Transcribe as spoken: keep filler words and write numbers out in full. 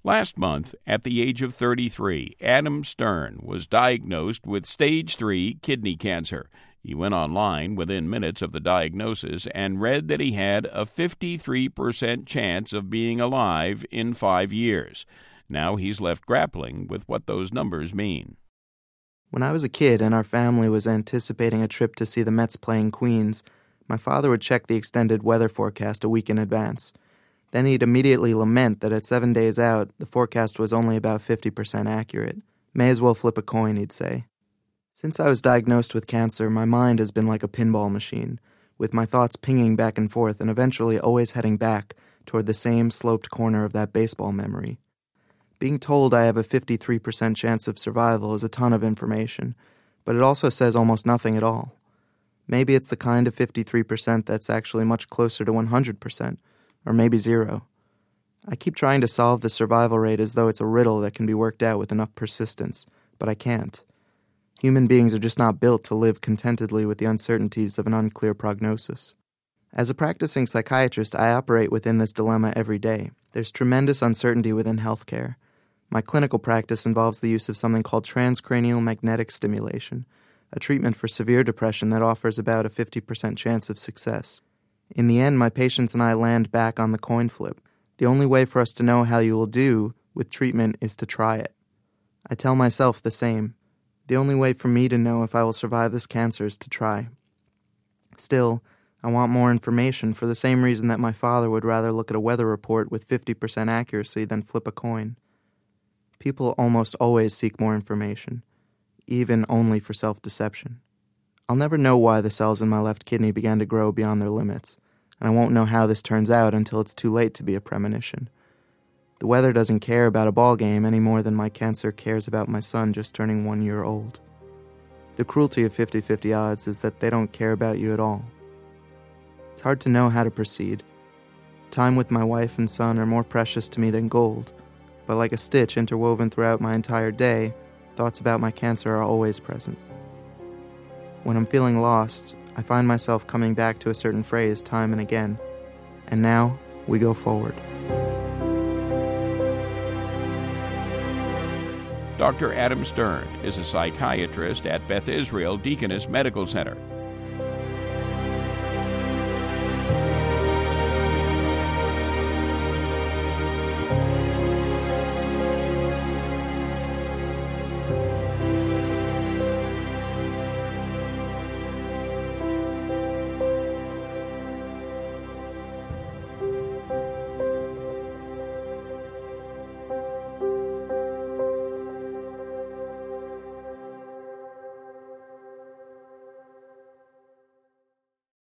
Last month, at the age of thirty-three, Adam Stern was diagnosed with stage three kidney cancer. He went online within minutes of the diagnosis and read that he had a fifty-three percent chance of being alive in five years. Now he's left grappling with what those numbers mean. When I was a kid and our family was anticipating a trip to see the Mets play in Queens, my father would check the extended weather forecast a week in advance. Then he'd immediately lament that at seven days out, the forecast was only about fifty percent accurate. May as well flip a coin, he'd say. Since I was diagnosed with cancer, my mind has been like a pinball machine, with my thoughts pinging back and forth and eventually always heading back toward the same sloped corner of that baseball memory. Being told I have a fifty-three percent chance of survival is a ton of information, but it also says almost nothing at all. Maybe it's the kind of fifty-three percent that's actually much closer to one hundred percent, or maybe zero. I keep trying to solve the survival rate as though it's a riddle that can be worked out with enough persistence, but I can't. Human beings are just not built to live contentedly with the uncertainties of an unclear prognosis. As a practicing psychiatrist, I operate within this dilemma every day. There's tremendous uncertainty within healthcare. My clinical practice involves the use of something called transcranial magnetic stimulation, a treatment for severe depression that offers about a fifty percent chance of success. In the end, my patients and I land back on the coin flip. The only way for us to know how you will do with treatment is to try it. I tell myself the same. The only way for me to know if I will survive this cancer is to try. Still, I want more information for the same reason that my father would rather look at a weather report with fifty percent accuracy than flip a coin. People almost always seek more information, even only for self-deception. I'll never know why the cells in my left kidney began to grow beyond their limits, and I won't know how this turns out until it's too late to be a premonition. The weather doesn't care about a ball game any more than my cancer cares about my son just turning one year old. The cruelty of fifty-fifty odds is that they don't care about you at all. It's hard to know how to proceed. Time with my wife and son are more precious to me than gold, but like a stitch interwoven throughout my entire day, thoughts about my cancer are always present. When I'm feeling lost, I find myself coming back to a certain phrase time and again. And now, we go forward. Doctor Adam Stern is a psychiatrist at Beth Israel Deaconess Medical Center.